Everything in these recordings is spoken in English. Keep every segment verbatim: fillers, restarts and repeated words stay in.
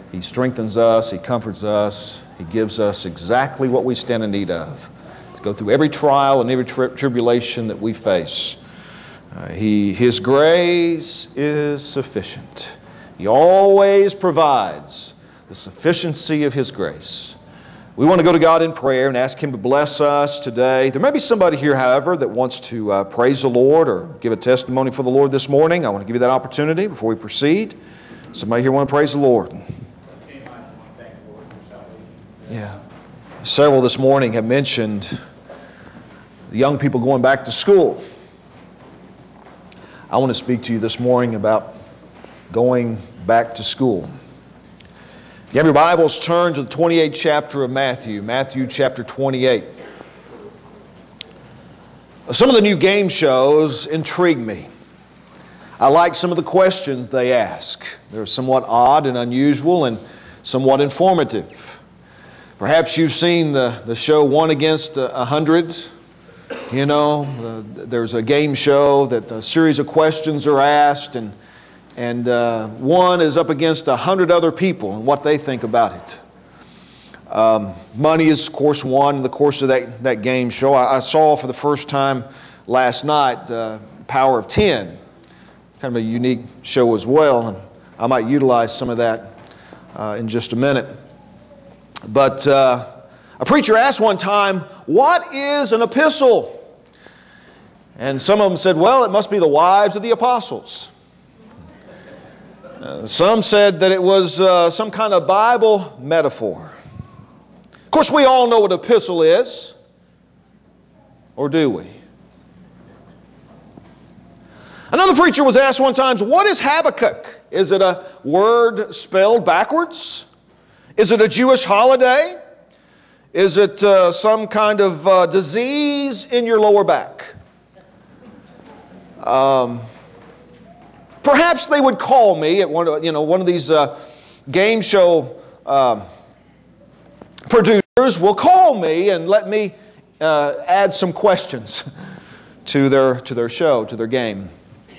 He strengthens us, He comforts us, He gives us exactly what we stand in need of to go through every trial and every tri- tribulation that we face. Uh, he, His grace is sufficient. He always provides the sufficiency of His grace. We want to go to God in prayer and ask Him to bless us today. There may be somebody here, however, that wants to uh, praise the Lord or give a testimony for the Lord this morning. I want to give you that opportunity before we proceed. Somebody here want to praise the Lord? Yeah. Several this morning have mentioned the young people going back to school. I want to speak to you this morning about going back to school. If you have your Bibles, turn to the twenty-eighth chapter of Matthew, Matthew chapter twenty-eight. Some of the new game shows intrigue me. I like some of the questions they ask. They're somewhat odd and unusual and somewhat informative. Perhaps you've seen the, the show One Against a Hundred. You know, uh, there's a game show that a series of questions are asked, and And uh, one is up against a hundred other people and what they think about it. Um, money is, of course, one in the course of that, that game show. I, I saw for the first time last night uh, Power of Ten. Kind of a unique show as well, and I might utilize some of that uh, in just a minute. But uh, a preacher asked one time, what is an epistle? And some of them said, well, it must be the wives of the apostles. Uh, some said that it was uh, some kind of Bible metaphor. Of course, we all know what an epistle is. Or do we? Another preacher was asked one time, what is Habakkuk? Is it a word spelled backwards? Is it a Jewish holiday? Is it uh, some kind of uh, disease in your lower back? Um... Perhaps they would call me at one of, you know, one of these uh, game show uh, producers will call me and let me uh, add some questions to their, to their show, to their game.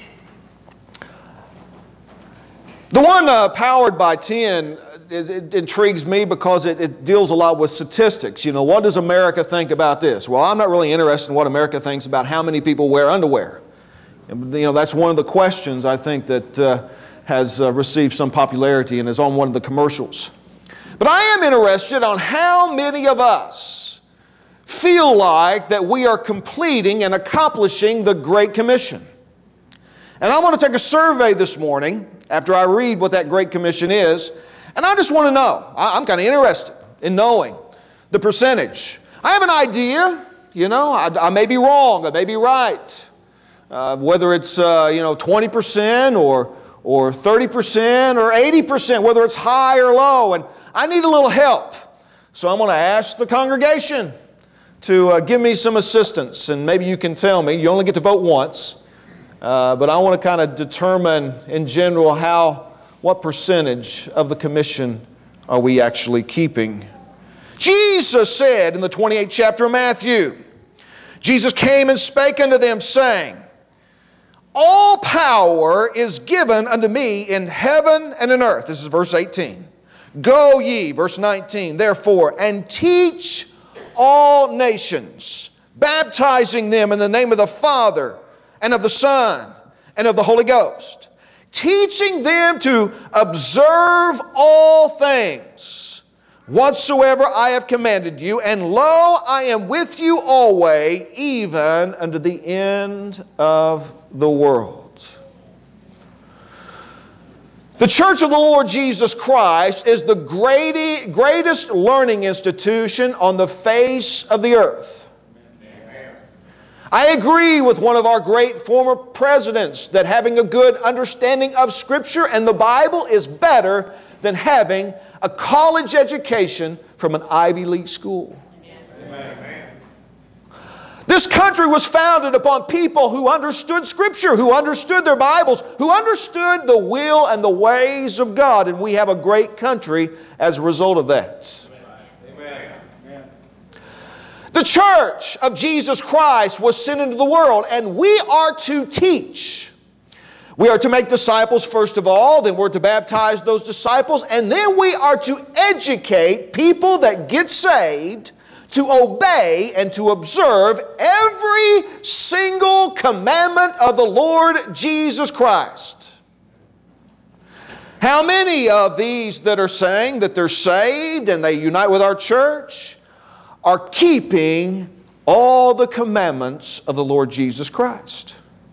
The one uh, Powered by ten, it, it intrigues me because it, it deals a lot with statistics. You know, what does America think about this? Well, I'm not really interested in what America thinks about how many people wear underwear. You know, that's one of the questions I think that uh, has uh, received some popularity and is on one of the commercials. But I am interested on how many of us feel like that we are completing and accomplishing the Great Commission. And I want to take a survey this morning after I read what that Great Commission is, and I just want to know. I'm kind of interested in knowing the percentage. I have an idea, you know, I, I may be wrong, I may be right. Uh, whether it's uh, you know twenty percent or or thirty percent or eighty percent, whether it's high or low, and I need a little help. So I'm going to ask the congregation to uh, give me some assistance, and maybe you can tell me. You only get to vote once, uh, but I want to kind of determine in general how what percentage of the commission are we actually keeping. Jesus said in the twenty-eighth chapter of Matthew, Jesus came and spake unto them, saying, all power is given unto me in heaven and in earth. This is verse eighteen. Go ye, verse nineteen, therefore, and teach all nations, baptizing them in the name of the Father and of the Son and of the Holy Ghost, teaching them to observe all things whatsoever I have commanded you, and lo, I am with you always, even unto the end of the world. The Church of the Lord Jesus Christ is the great, greatest learning institution on the face of the earth. Amen. I agree with one of our great former presidents that having a good understanding of Scripture and the Bible is better than having a college education from an Ivy League school. Amen. This country was founded upon people who understood Scripture, who understood their Bibles, who understood the will and the ways of God, and we have a great country as a result of that. Amen. The church of Jesus Christ was sent into the world, and we are to teach. We are to make disciples first of all, then we're to baptize those disciples, and then we are to educate people that get saved to obey and to observe every single commandment of the Lord Jesus Christ. How many of these that are saying that they're saved and they unite with our church are keeping all the commandments of the Lord Jesus Christ?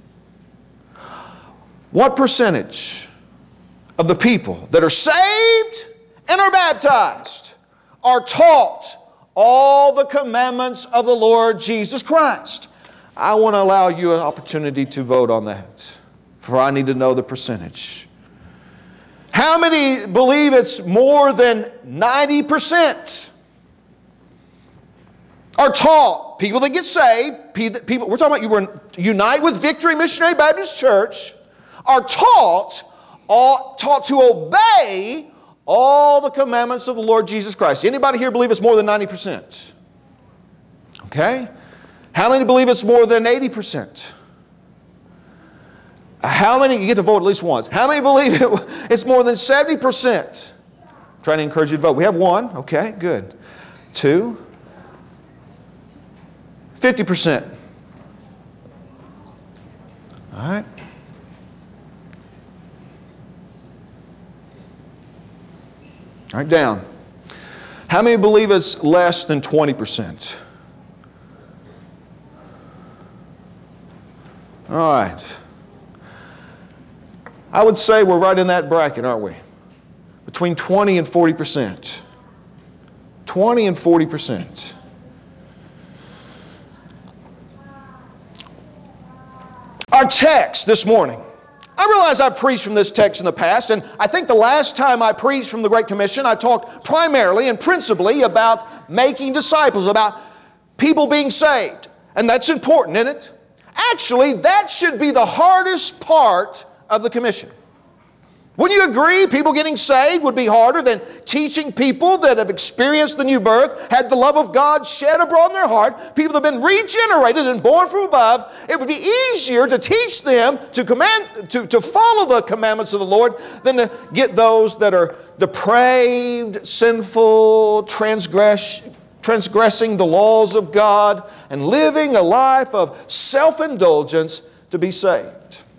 What percentage of the people that are saved and are baptized are taught all the commandments of the Lord Jesus Christ? I want to allow you an opportunity to vote on that, for I need to know the percentage. How many believe it's more than ninety percent are taught? People that get saved, people, we're talking about you were unite with Victory Missionary Baptist Church, are taught, all, taught to obey all the commandments of the Lord Jesus Christ. Anybody here believe it's more than ninety percent? Okay. How many believe it's more than eighty percent? How many, you get to vote at least once. How many believe it, it's more than seventy percent? I'm trying to encourage you to vote. We have one. Okay, good. Two. fifty percent. All right. All right, down. How many believe it's less than twenty percent? All right. I would say we're right in that bracket, aren't we? Between twenty and forty percent. twenty and forty percent. Our text this morning. I realize I've preached from this text in the past, and I think the last time I preached from the Great Commission, I talked primarily and principally about making disciples, about people being saved. And that's important, isn't it? Actually, that should be the hardest part of the commission. Wouldn't you agree? People getting saved would be harder than teaching people that have experienced the new birth, had the love of God shed abroad in their heart, people that have been regenerated and born from above. It would be easier to teach them to command, to, to follow the commandments of the Lord than to get those that are depraved, sinful, transgress, transgressing the laws of God and living a life of self-indulgence to be saved.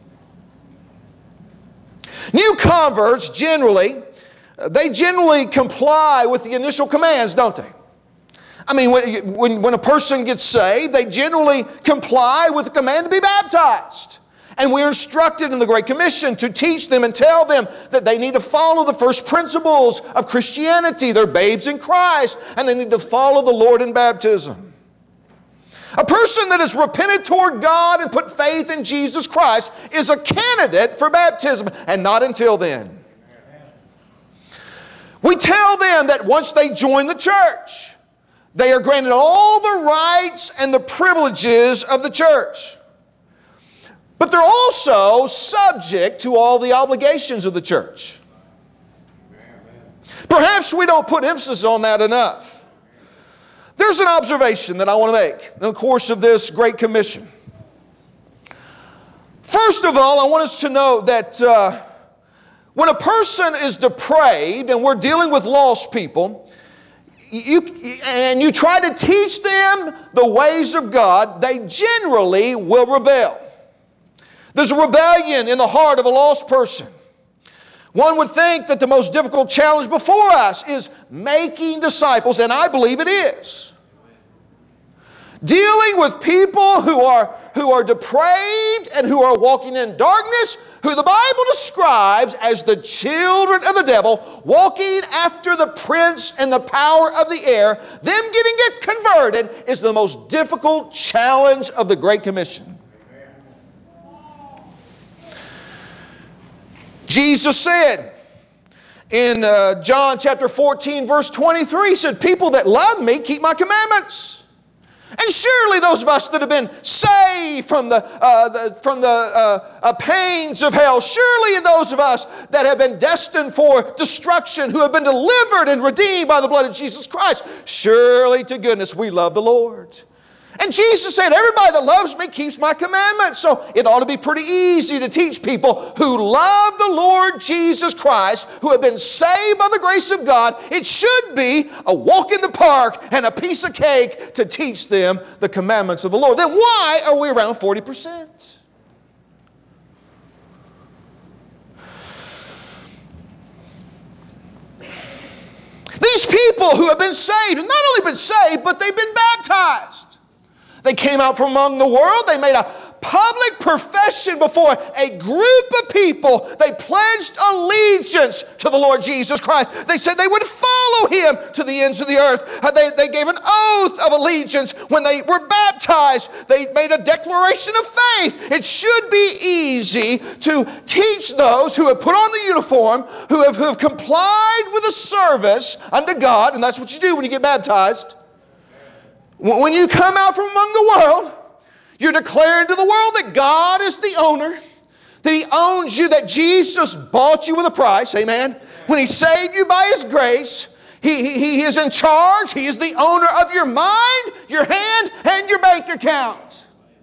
New converts generally, they generally comply with the initial commands, don't they? I mean, when, when, when a person gets saved, they generally comply with the command to be baptized. And we're instructed in the Great Commission to teach them and tell them that they need to follow the first principles of Christianity. They're babes in Christ, and they need to follow the Lord in baptism. A person that has repented toward God and put faith in Jesus Christ is a candidate for baptism, and not until then. We tell them that once they join the church, they are granted all the rights and the privileges of the church. But they're also subject to all the obligations of the church. Perhaps we don't put emphasis on that enough. There's an observation that I want to make in the course of this Great Commission. First of all, I want us to know that uh, when a person is depraved, and we're dealing with lost people, you, and you try to teach them the ways of God, they generally will rebel. There's a rebellion in the heart of a lost person. One would think that the most difficult challenge before us is making disciples, and I believe it is. Dealing with people who are, who are depraved and who are walking in darkness, who the Bible describes as the children of the devil, walking after the prince and the power of the air, them getting it converted is the most difficult challenge of the Great Commission. Jesus said in uh, John chapter fourteen, verse twenty-three, he said, people that love me keep my commandments. And surely those of us that have been saved from the, uh, the, from the uh, uh, pains of hell, surely those of us that have been destined for destruction, who have been delivered and redeemed by the blood of Jesus Christ, surely to goodness we love the Lord. And Jesus said, everybody that loves me keeps my commandments. So it ought to be pretty easy to teach people who love the Lord Jesus Christ, who have been saved by the grace of God. It should be a walk in the park and a piece of cake to teach them the commandments of the Lord. Then why are we around forty percent? These people who have been saved, and not only been saved, but they've been baptized. They came out from among the world. They made a public profession before a group of people. They pledged allegiance to the Lord Jesus Christ. They said they would follow Him to the ends of the earth. They, they gave an oath of allegiance when they were baptized. They made a declaration of faith. It should be easy to teach those who have put on the uniform, who have, who have complied with a service unto God, and that's what you do when you get baptized. When you come out from among the world, you're declaring to the world that God is the owner, that He owns you, that Jesus bought you with a price, amen? When He saved you by His grace, He, he, he is in charge. He is the owner of your mind, your hand, and your bank account.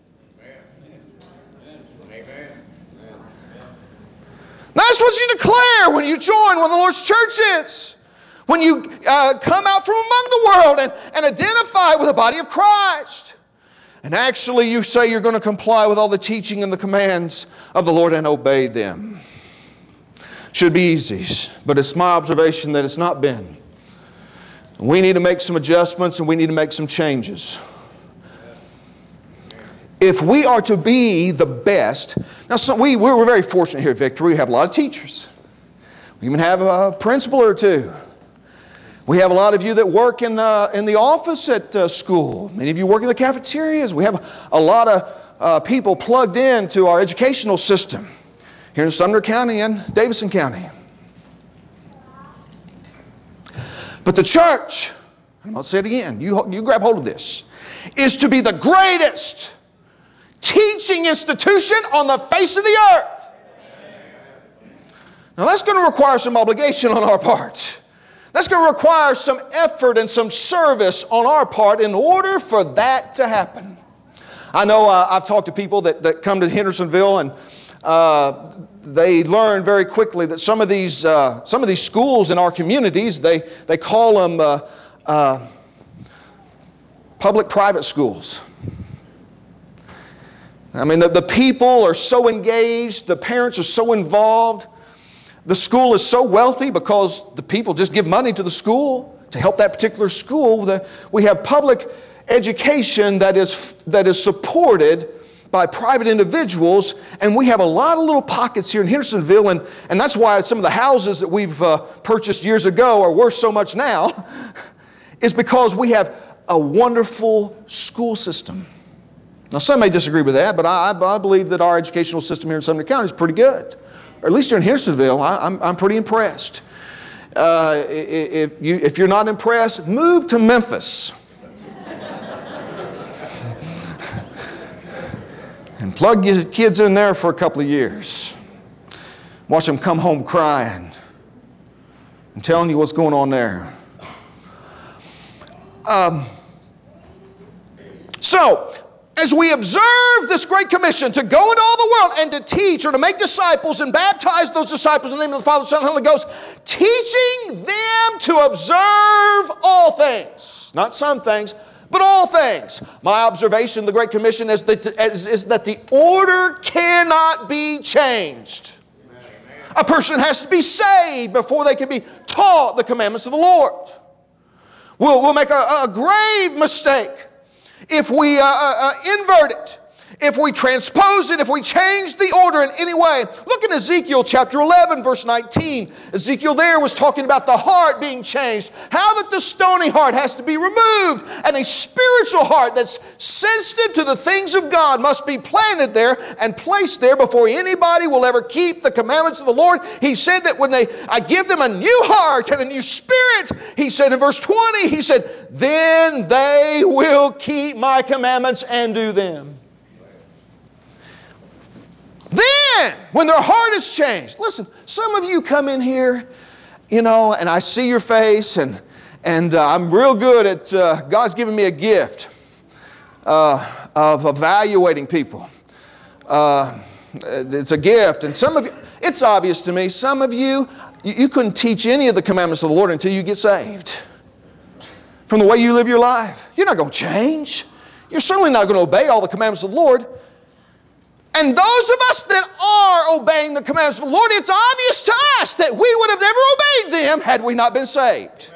That's what you declare when you join one of the Lord's churches. When you uh, come out from among the world and, and identify with the body of Christ. And actually you say you're going to comply with all the teaching and the commands of the Lord and obey them. Should be easy, but it's my observation that it's not been. We need to make some adjustments and we need to make some changes. If we are to be the best, now some, we, we're very fortunate here at Victory. We have a lot of teachers. We even have a principal or two. We have a lot of you that work in, uh, in the office at uh, school. Many of you work in the cafeterias. We have a lot of uh, people plugged into our educational system here in Sumner County and Davidson County. But the church, I'm going to say it again, you, you grab hold of this, is to be the greatest teaching institution on the face of the earth. Now that's going to require some obligation on our part. That's going to require some effort and some service on our part in order for that to happen. I know uh, I've talked to people that, that come to Hendersonville and uh, they learn very quickly that some of these uh, some of these schools in our communities, they, they call them uh, uh, public-private schools. I mean, the, the people are so engaged, the parents are so involved. The school is so wealthy because the people just give money to the school to help that particular school. The, we have public education that is, that is supported by private individuals, and we have a lot of little pockets here in Hendersonville, and, and that's why some of the houses that we've uh, purchased years ago are worth so much now, is because we have a wonderful school system. Now, some may disagree with that, but I, I believe that our educational system here in Sumner County is pretty good. Or at least here in Hendersonville, I, I'm, I'm pretty impressed. Uh, if, you, if you're not impressed, move to Memphis. And plug your kids in there for a couple of years. Watch them come home crying and telling you what's going on there. Um, so, as we observe this great commission to go into all the world and to teach or to make disciples and baptize those disciples in the name of the Father, Son, and Holy Ghost, teaching them to observe all things, not some things, but all things. My observation of the Great Commission is that, is, is that the order cannot be changed. A person has to be saved before they can be taught the commandments of the Lord. We'll, we'll make a, a grave mistake if we uh, uh, invert it, if we transpose it, if we change the order in any way. Look in Ezekiel chapter eleven, verse nineteen. Ezekiel there was talking about the heart being changed. How that the stony heart has to be removed, and a spiritual heart that's sensitive to the things of God must be planted there and placed there before anybody will ever keep the commandments of the Lord. He said that when they, I give them a new heart and a new spirit, he said in verse twenty, he said, then they will keep my commandments and do them. Then, when their heart is changed, listen, some of you come in here, you know, and I see your face, and, and uh, I'm real good at, uh, God's giving me a gift. uh, of evaluating people. Uh, it's a gift. And some of you, it's obvious to me, some of you, you, you couldn't teach any of the commandments of the Lord until you get saved. From the way you live your life. You're not going to change. You're certainly not going to obey all the commandments of the Lord. And those of us that are obeying the commandments of the Lord, it's obvious to us that we would have never obeyed them had we not been saved.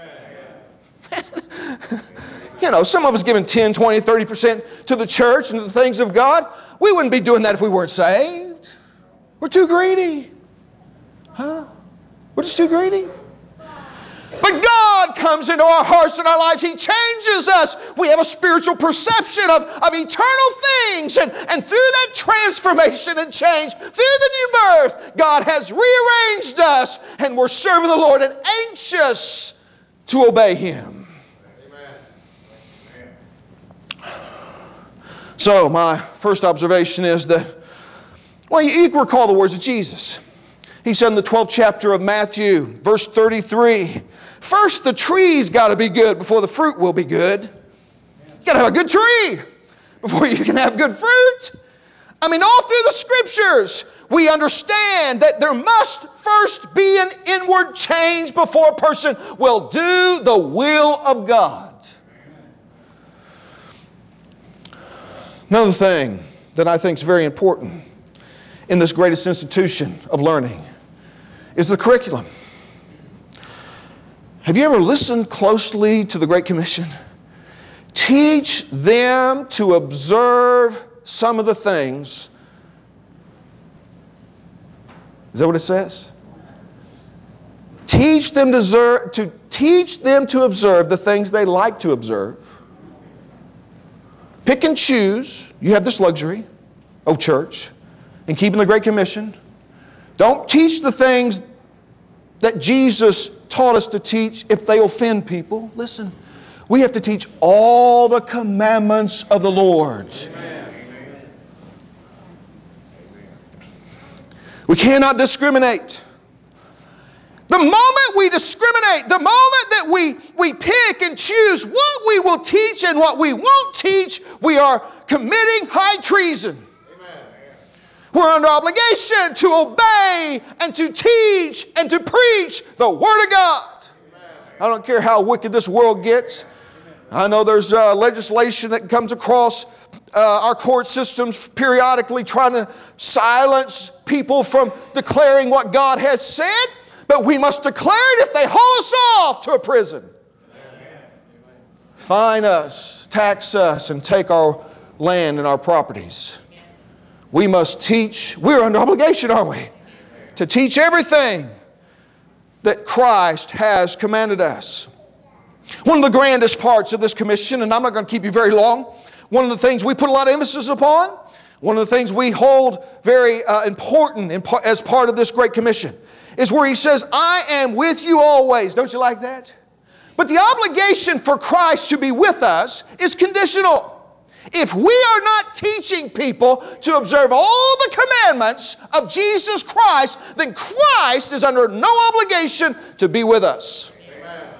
You know, some of us giving ten, twenty, thirty percent to the church and to the things of God. We wouldn't be doing that if we weren't saved. We're too greedy. Huh? We're just too greedy. But God comes into our hearts and our lives. He changes us. We have a spiritual perception of, of eternal things. And, and through that transformation and change, through the new birth, God has rearranged us. And we're serving the Lord and anxious to obey Him. Amen. So my first observation is that, well, you, you can recall the words of Jesus. He said in the twelfth chapter of Matthew, verse thirty-three, first the tree's got to be good before the fruit will be good. You got to have a good tree before you can have good fruit. I mean, all through the Scriptures, we understand that there must first be an inward change before a person will do the will of God. Another thing that I think is very important in this greatest institution of learning is the curriculum. Have you ever listened closely to the Great Commission? Teach them to observe some of the things. Is that what it says? Teach them to observe, to teach them to observe the things they like to observe. Pick and choose. You have this luxury, oh church, in keeping the Great Commission. Don't teach the things that Jesus taught us to teach if they offend people. Listen, we have to teach all the commandments of the Lord. Amen. We cannot discriminate. The moment we discriminate, the moment that we, we pick and choose what we will teach and what we won't teach, we are committing high treason. We're under obligation to obey and to teach and to preach the Word of God. I don't care how wicked this world gets. I know there's uh, legislation that comes across uh, our court systems periodically trying to silence people from declaring what God has said, but we must declare it if they haul us off to a prison. Fine us, tax us, and take our land and our properties. We must teach. We're under obligation, aren't we? To teach everything that Christ has commanded us. One of the grandest parts of this commission, and I'm not going to keep you very long, one of the things we put a lot of emphasis upon, one of the things we hold very uh, important in par- as part of this Great Commission, is where He says, I am with you always. Don't you like that? But the obligation for Christ to be with us is conditional. If we are not teaching people to observe all the commandments of Jesus Christ, then Christ is under no obligation to be with us. Amen.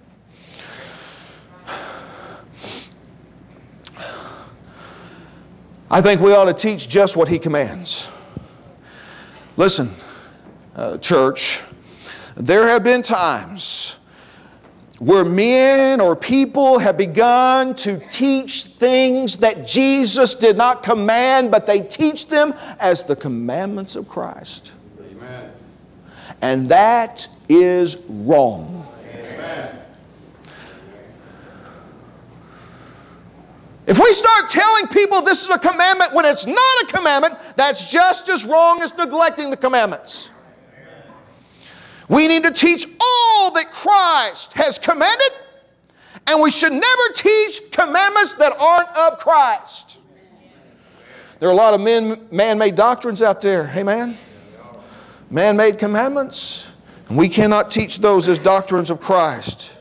I think we ought to teach just what He commands. Listen, uh, church, there have been times where men or people have begun to teach things that Jesus did not command, but they teach them as the commandments of Christ. Amen. And that is wrong. Amen. If we start telling people this is a commandment when it's not a commandment, that's just as wrong as neglecting the commandments. We need to teach all that Christ has commanded, and we should never teach commandments that aren't of Christ. There are a lot of men, man-made doctrines out there. Amen? Man-made commandments, and we cannot teach those as doctrines of Christ.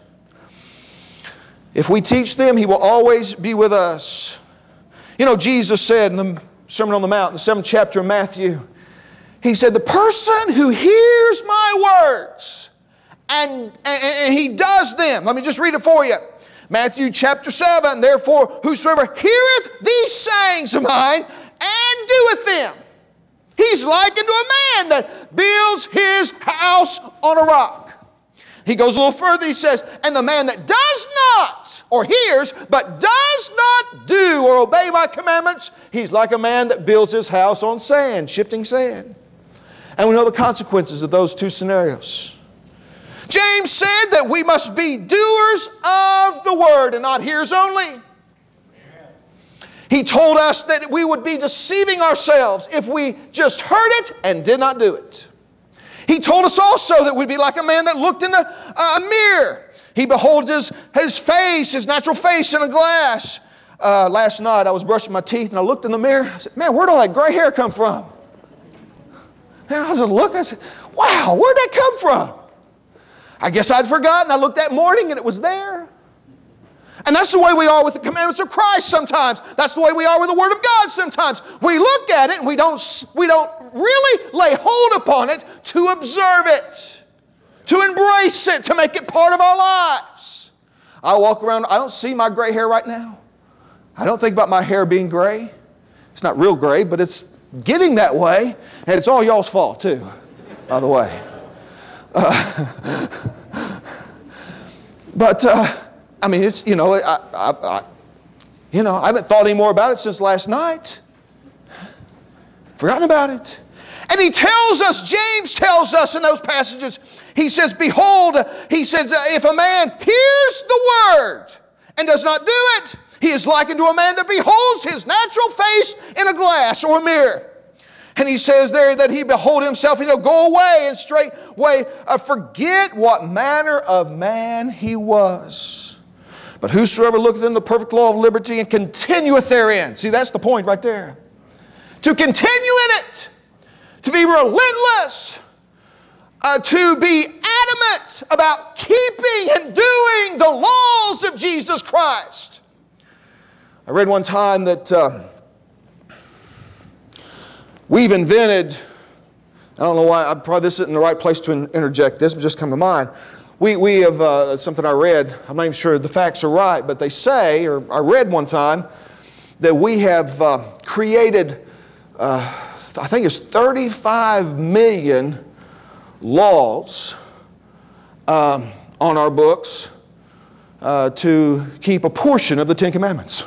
If we teach them, He will always be with us. You know, Jesus said in the Sermon on the Mount, the seventh chapter of Matthew, He said, the person who hears my words and, and, and he does them, let me just read it for you. Matthew chapter seven, therefore whosoever heareth these sayings of mine and doeth them, he's likened to a man that builds his house on a rock. He goes a little further, he says, and the man that does not, or hears, but does not do or obey my commandments, he's like a man that builds his house on sand, shifting sand. And we know the consequences of those two scenarios. James said that we must be doers of the word and not hearers only. He told us that we would be deceiving ourselves if we just heard it and did not do it. He told us also that we'd be like a man that looked in a, a mirror. He beholds his, his face, his natural face in a glass. Uh, last night I was brushing my teeth and I looked in the mirror. I said, man, where'd all that gray hair come from? And I was looking, I said, wow, where'd that come from? I guess I'd forgotten. I looked that morning and it was there. And that's the way we are with the commandments of Christ sometimes. That's the way we are with the Word of God sometimes. We look at it and we don't, we don't really lay hold upon it to observe it, to embrace it, to make it part of our lives. I walk around, I don't see my gray hair right now. I don't think about my hair being gray. It's not real gray, but it's getting that way. And it's all y'all's fault too, by the way. Uh, but... Uh, I mean, it's, you know, I, I, I, you know, I haven't thought any more about it since last night. Forgotten about it. And he tells us, James tells us in those passages, he says, behold, he says, if a man hears the word and does not do it, he is likened to a man that beholds his natural face in a glass or a mirror. And he says there that he behold himself and he'll go away and straightway uh, forget what manner of man he was. But whosoever looketh in the perfect law of liberty and continueth therein. See, that's the point right there. To continue in it. To be relentless. Uh, to be adamant about keeping and doing the laws of Jesus Christ. I read one time that uh, we've invented, I don't know why, I probably this isn't the right place to interject this, but just come to mind. We, we have, uh, something I read, I'm not even sure the facts are right, but they say, or I read one time, that we have uh, created, uh, I think it's thirty-five million laws um, on our books uh, to keep a portion of the Ten Commandments.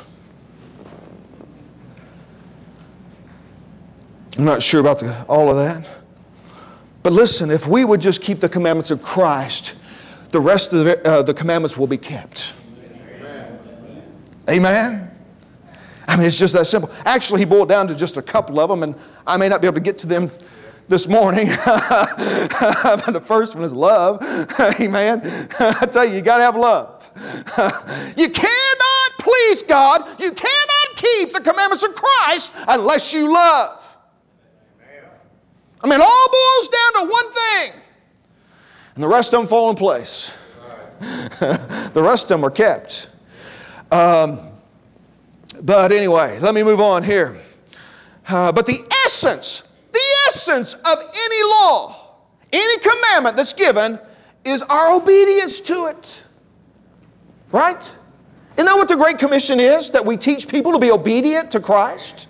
I'm not sure about the, all of that. But listen, if we would just keep the commandments of Christ, the rest of the, uh, the commandments will be kept. Amen. Amen? I mean, it's just that simple. Actually, he boiled down to just a couple of them, and I may not be able to get to them this morning. But the first one is love. Amen. I tell you, you got to have love. You cannot please God. You cannot keep the commandments of Christ unless you love. I mean, it all boils down to one thing. And the rest of them fall in place. The rest of them are kept. Um, but anyway, let me move on here. Uh, but the essence, the essence of any law, any commandment that's given is our obedience to it. Right? Isn't that what the Great Commission is? That we teach people to be obedient to Christ?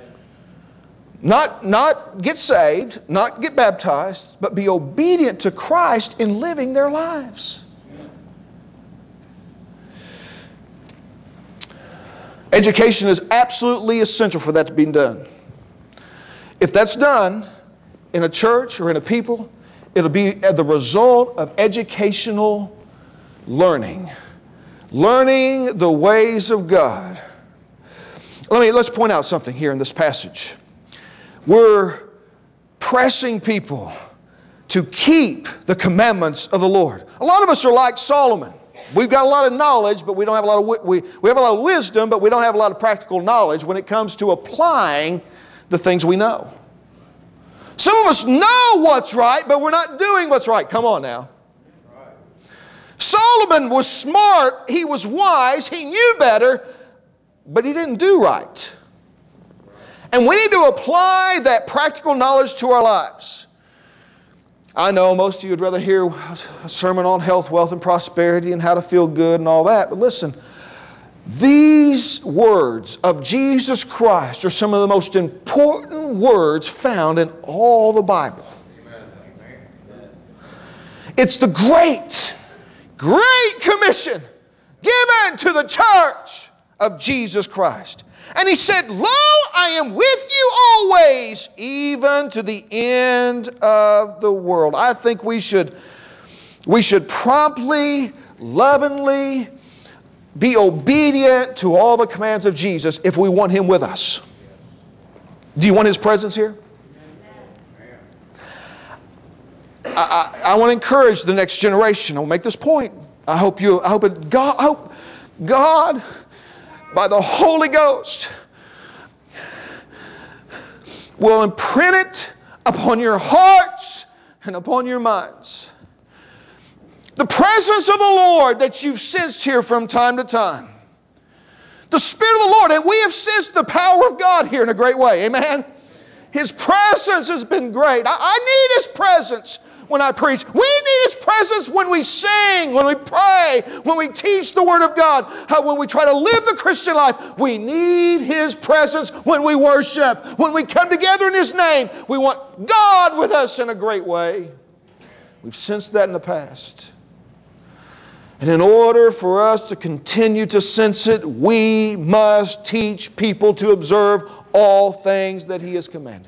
Not, not get saved, not get baptized, but be obedient to Christ in living their lives. Education is absolutely essential for that to be done. If that's done in a church or in a people, it'll be the result of educational learning. Learning the ways of God. Let me, let's point out something here in this passage. We're pressing people to keep the commandments of the Lord. A lot of us are like Solomon. We've got a lot of knowledge, but we don't have a lot of we we have a lot of wisdom, but we don't have a lot of practical knowledge when it comes to applying the things we know. Some of us know what's right, but we're not doing what's right. Come on now. Solomon was smart, he was wise, he knew better, but he didn't do right. And we need to apply that practical knowledge to our lives. I know most of you would rather hear a sermon on health, wealth, and prosperity and how to feel good and all that. But listen, These words of Jesus Christ are some of the most important words found in all the Bible. It's the great, great commission given to the church of Jesus Christ. And He said, "Lo, I am with you always, even to the end of the world." I think we should, we should promptly, lovingly be obedient to all the commands of Jesus if we want Him with us. Do you want His presence here? I, I, I want to encourage the next generation. I'll make this point. I hope you, I hope it, God, I hope God, by the Holy Ghost, will imprint it upon your hearts and upon your minds. The presence of the Lord that you've sensed here from time to time. The Spirit of the Lord, and we have sensed the power of God here in a great way. Amen? His presence has been great. I, I need His presence when I preach. We need His presence when we sing, when we pray, when we teach the Word of God, how when we try to live the Christian life. We need His presence when we worship, when we come together in His name. We want God with us in a great way. We've sensed that in the past. And in order for us to continue to sense it, we must teach people to observe all things that He has commanded.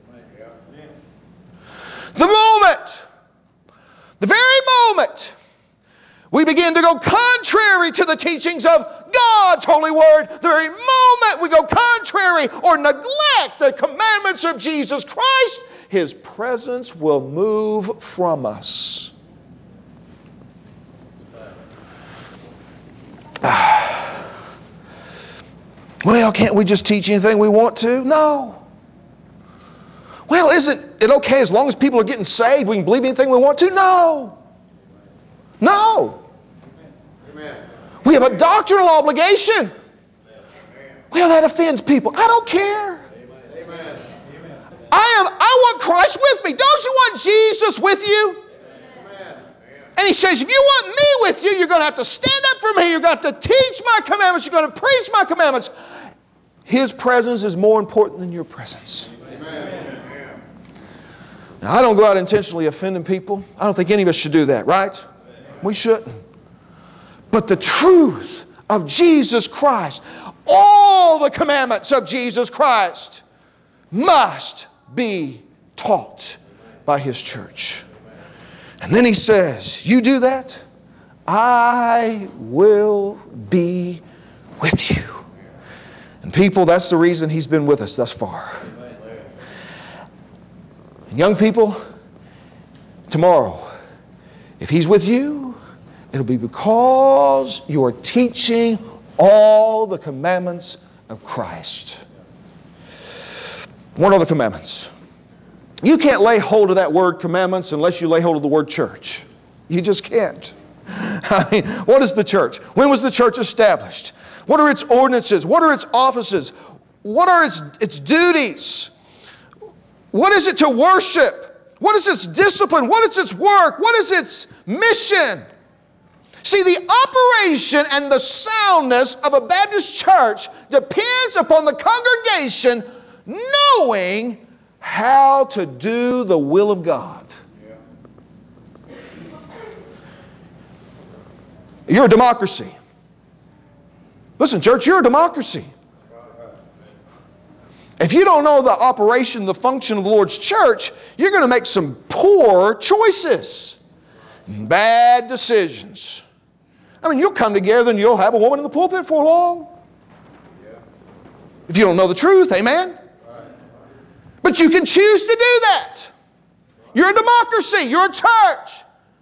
The moment, the very moment, we begin to go contrary to the teachings of God's holy word, the very moment we go contrary or neglect the commandments of Jesus Christ, His presence will move from us. Well, can't we just teach anything we want to? No. Well, isn't it okay as long as people are getting saved, we can believe anything we want to? No. No. Amen. We have a doctrinal obligation. Amen. Well, that offends people. I don't care. Amen. I am, I want Christ with me. Don't you want Jesus with you? Amen. And He says, if you want me with you, you're going to have to stand up for me. You're going to have to teach my commandments. You're going to preach my commandments. His presence is more important than your presence. Amen. Now, I don't go out intentionally offending people. I don't think any of us should do that, right? We shouldn't. But the truth of Jesus Christ, all the commandments of Jesus Christ must be taught by His church. And then He says, you do that, I will be with you. And people, that's the reason He's been with us thus far. And young people, tomorrow, if He's with you, it'll be because you are teaching all the commandments of Christ. What are the commandments? You can't lay hold of that word commandments unless you lay hold of the word church. You just can't. I mean, what is the church? When was the church established? What are its ordinances? What are its offices? What are its, its duties? What is it to worship? What is its discipline? What is its work? What is its mission? See, the operation and the soundness of a Baptist church depends upon the congregation knowing how to do the will of God. Yeah. You're a democracy. Listen, church, you're a democracy. If you don't know the operation, the function of the Lord's church, you're going to make some poor choices, bad decisions. I mean, you'll come together and you'll have a woman in the pulpit for long. If you don't know the truth, amen? But you can choose to do that. You're a democracy. You're a church.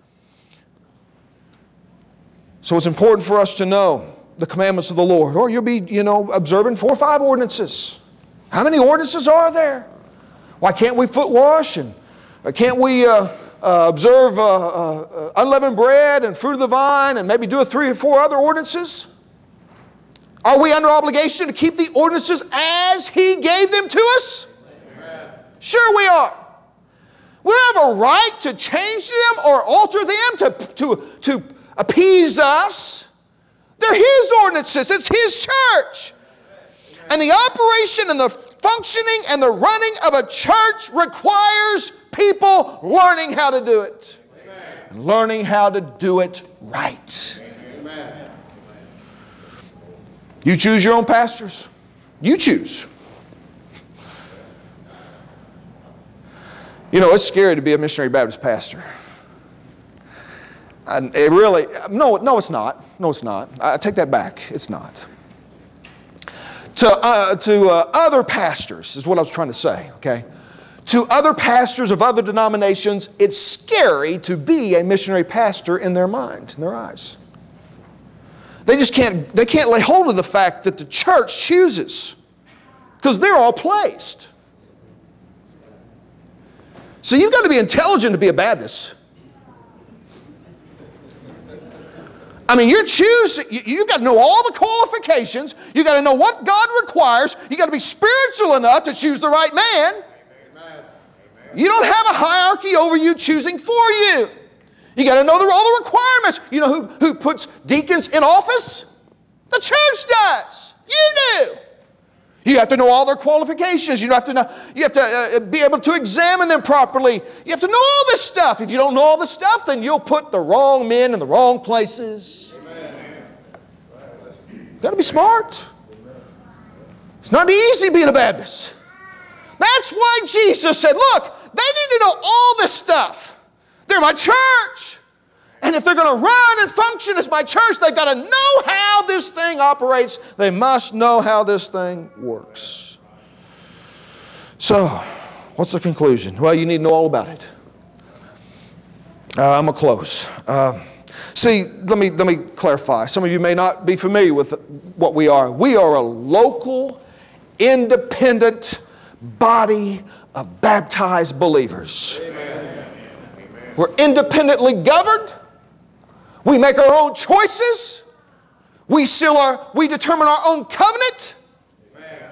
So it's important for us to know the commandments of the Lord. Or you'll be, you know, observing four or five ordinances. How many ordinances are there? Why can't we foot wash? And can't we uh, uh, observe uh, uh, unleavened bread and fruit of the vine and maybe do a three or four other ordinances? Are we under obligation to keep the ordinances as He gave them to us? Amen. Sure we are. We don't have a right to change them or alter them to, to, to appease us. They're His ordinances. It's His church. And the operation and the functioning and the running of a church requires people learning how to do it. And learning how to do it right. Amen. You choose your own pastors. You choose. You know, it's scary to be a missionary Baptist pastor. And it really, no, no, it's not. No, it's not. I take that back. It's not. To, uh, to uh, other pastors is what I was trying to say, okay? To other pastors of other denominations, it's scary to be a missionary pastor in their mind, in their eyes. They just can't, they can't lay hold of the fact that the church chooses, because they're all placed. So you've got to be intelligent to be a Baptist. I mean, you're choosing, you've got to know all the qualifications. You've got to know what God requires. You've got to be spiritual enough to choose the right man. Amen. You don't have a hierarchy over you choosing for you. You got to know the, all the requirements. You know who, who puts deacons in office? The church does. You do. You have to know all their qualifications. You have to know, you have to uh, be able to examine them properly. You have to know all this stuff. If you don't know all this stuff, then you'll put the wrong men in the wrong places. Amen. You've got to be smart. It's not easy being a Baptist. That's why Jesus said, look, they need to know all this stuff. They're my church. And if they're going to run and function as my church, they've got to know how this thing operates. They must know how this thing works. So, what's the conclusion? Well, you need to know all about it. Uh, I'm going to close. Uh, see, let me, let me clarify. Some of you may not be familiar with what we are. We are a local, independent body of baptized believers. Amen. We're independently governed. We make our own choices. We seal our, we determine our own covenant. Amen.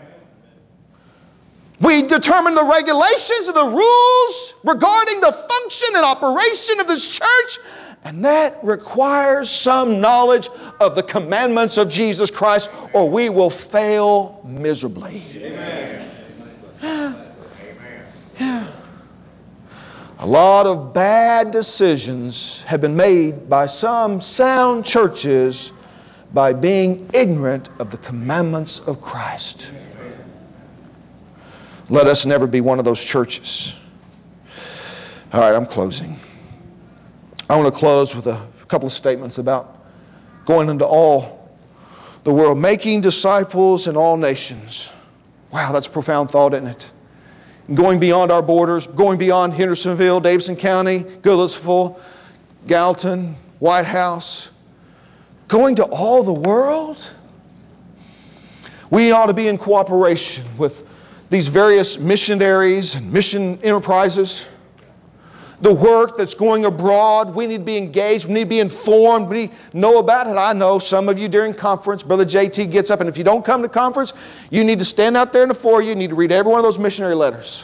We determine the regulations and the rules regarding the function and operation of this church. And that requires some knowledge of the commandments of Jesus Christ, or we will fail miserably. Amen. Yeah. Yeah. A lot of bad decisions have been made by some sound churches by being ignorant of the commandments of Christ. Let us never be one of those churches. All right, I'm closing. I want to close with a couple of statements about going into all the world, making disciples in all nations. Wow, that's a profound thought, isn't it? Going beyond our borders, going beyond Hendersonville, Davidson County, Goodlettsville, Gallatin, White House, going to all the world. We ought to be in cooperation with these various missionaries and mission enterprises. The work that's going abroad, we need to be engaged, we need to be informed, we need to know about it. I know some of you during conference, Brother J T gets up, and if you don't come to conference, you need to stand out there in the foyer, you need to read every one of those missionary letters.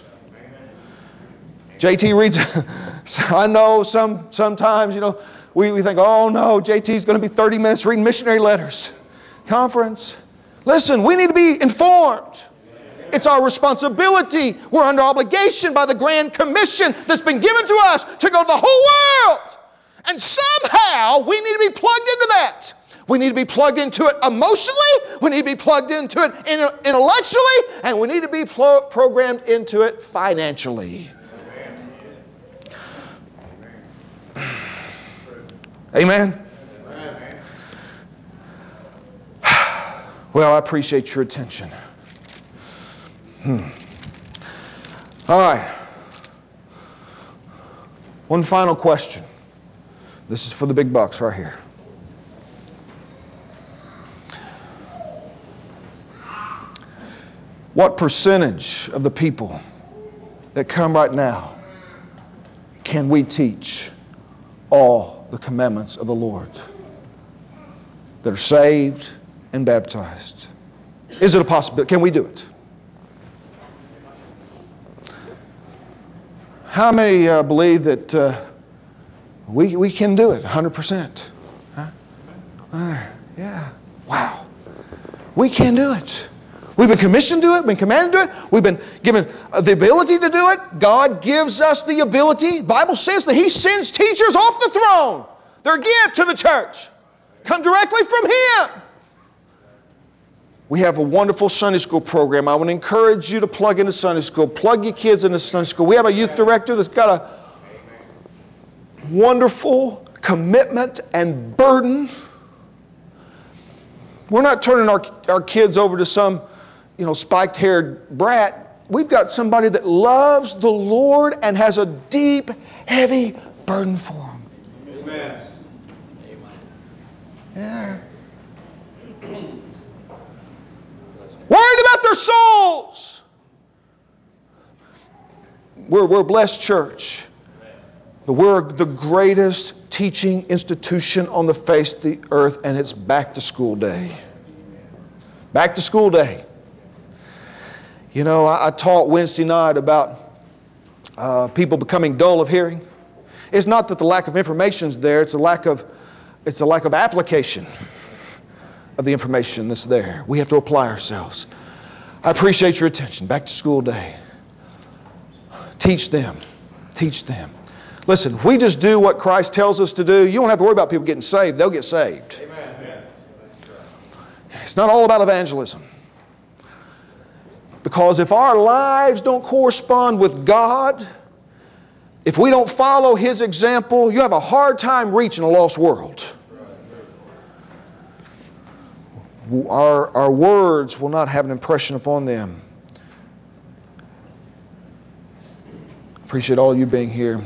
J T reads, I know some sometimes, you know, we, we think, oh no, J T's going to be thirty minutes reading missionary letters. Conference. Listen, we need to be informed. It's our responsibility. We're under obligation by the Grand Commission that's been given to us to go to the whole world. And somehow we need to be plugged into that. We need to be plugged into it emotionally. We need to be plugged into it intellectually. And we need to be pro- programmed into it financially. Amen? Amen. Well, I appreciate your attention. Hmm. All right. One final question. This is for the big bucks right here. What percentage of the people that come right now can we teach all the commandments of the Lord that are saved and baptized? Is it a possibility? Can we do it? How many uh, believe that uh, we, we can do it one hundred percent? Huh? Uh, Yeah. Wow. We can do it. We've been commissioned to do it, been commanded to do it. We've been given the ability to do it. God gives us the ability. The Bible says that He sends teachers off the throne. They're a gift to the church. Come directly from Him. We have a wonderful Sunday school program. I want to encourage you to plug into Sunday school. Plug your kids into Sunday school. We have a youth director that's got a wonderful commitment and burden. We're not turning our, our kids over to some, you know, spiked-haired brat. We've got somebody that loves the Lord and has a deep, heavy burden for Him. Amen. Yeah. Worried about their souls. We're, we're a blessed church. But we're the greatest teaching institution on the face of the earth, and it's back to school day. Back to school day. You know, I, I taught Wednesday night about uh, people becoming dull of hearing. It's not that the lack of information is there, it's a lack of, it's a lack of application of the information that's there. We have to apply ourselves. I appreciate your attention. Back to school day. Teach them. Teach them. Listen, if we just do what Christ tells us to do, you don't have to worry about people getting saved. They'll get saved. Amen. It's not all about evangelism. Because if our lives don't correspond with God, if we don't follow His example, you have a hard time reaching a lost world. Our, our words will not have an impression upon them. Appreciate all of you being here.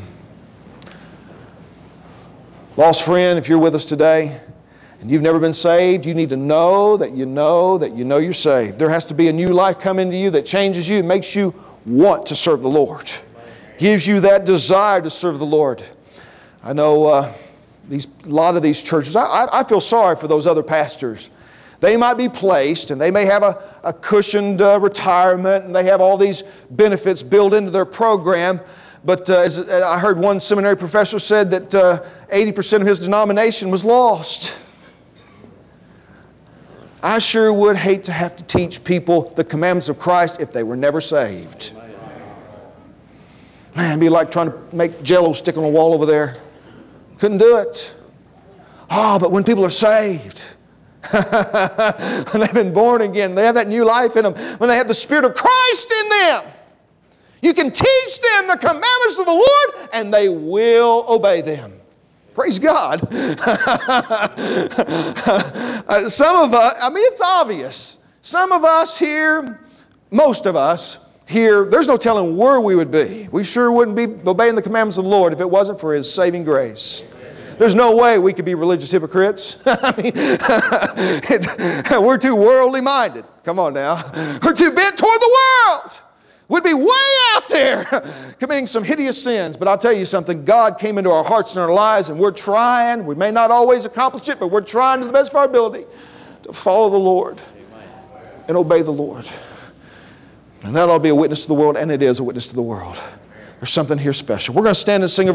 Lost friend, if you're with us today and you've never been saved, you need to know that you know that you know you're saved. There has to be a new life come into you that changes you and makes you want to serve the Lord. Gives you that desire to serve the Lord. I know uh, these, a lot of these churches, I, I, I feel sorry for those other pastors. They might be placed and they may have a, a cushioned uh, retirement and they have all these benefits built into their program. But uh, as I heard one seminary professor said that uh, eighty percent of his denomination was lost. I sure would hate to have to teach people the commandments of Christ if they were never saved. Man, it'd be like trying to make Jell-O stick on a wall over there. Couldn't do it. Oh, but when people are saved, when they've been born again, they have that new life in them, when they have the Spirit of Christ in them, you can teach them the commandments of the Lord and they will obey them. Praise God. Some of us, I mean, it's obvious. Some of us here, most of us here, there's no telling where we would be. We sure wouldn't be obeying the commandments of the Lord if it wasn't for His saving grace. There's no way we could be religious hypocrites. I mean, it, we're too worldly minded. Come on now. We're too bent toward the world. We'd be way out there committing some hideous sins. But I'll tell you something, God came into our hearts and our lives and we're trying. We may not always accomplish it, but we're trying to the best of our ability to follow the Lord and obey the Lord. And that'll be a witness to the world, and it is a witness to the world. There's something here special. We're going to stand and sing a